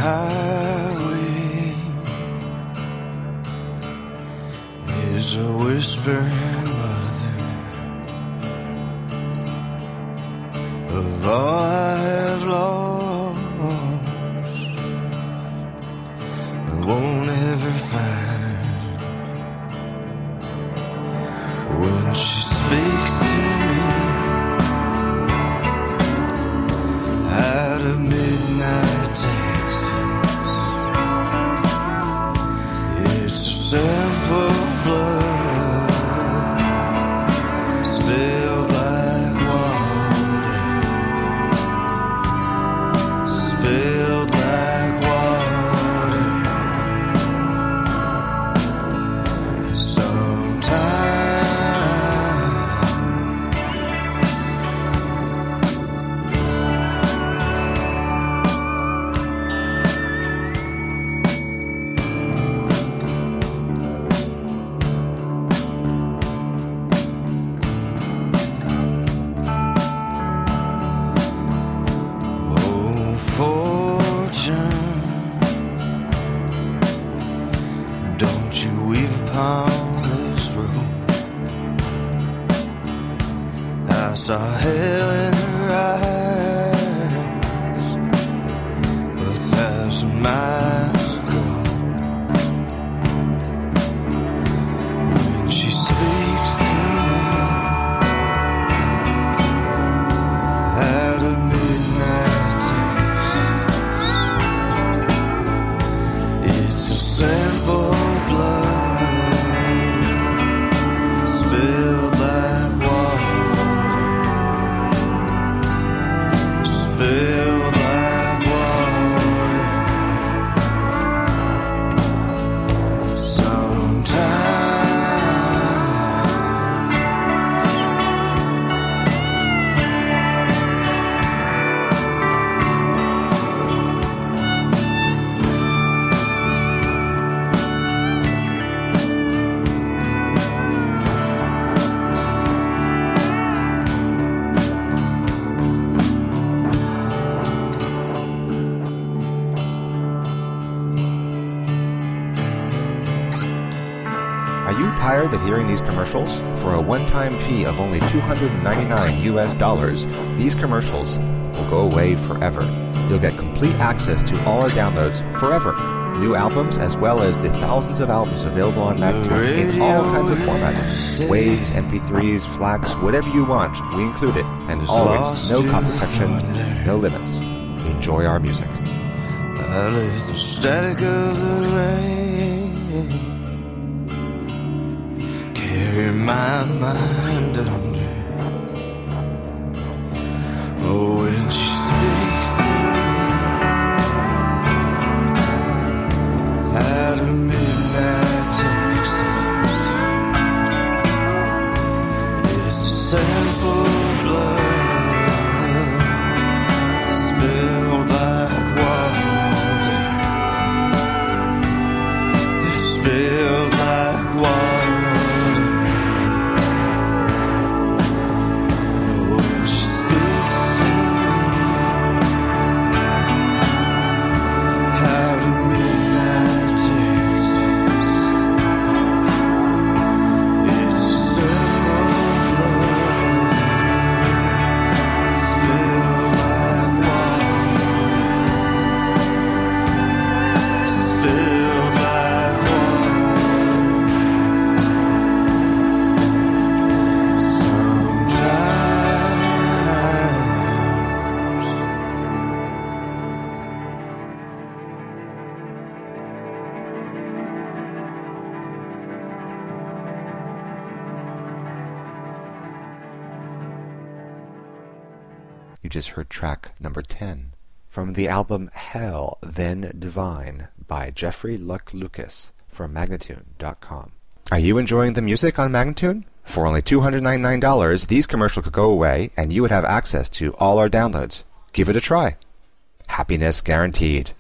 highway is a whispering mother of all I have lost and won't ever find. When she speaks to me out of midnight Texas, it's a simple blood spilled like water, spilled like water. I saw hell in her eyes 1,000 miles ago. When she speaks to me out of midnight Texas, it's a simple blood spilled like water, spilled like water. Sometimes Are you tired of hearing these commercials? For a one-time fee of only $299 US, these commercials will go away forever. You'll get complete access to all our downloads forever. New albums as well as the thousands of albums available on Magtune in all kinds of formats. Waves, MP3s, FLACs, whatever you want, we include it. And always no cost protection, no limits. Enjoy our music. I let the static of the rain carry my mind under. Oh, when she speaks to me out of midnight Texas, it's a simple blood spilled like water, spilled like water. You just heard track number 10 from the album Hell, Then Divine by Jeffrey Luck Lucas from Magnatune.com. Are you enjoying the music on Magnatune? For only $299, these commercials could go away and you would have access to all our downloads. Give it a try. Happiness guaranteed.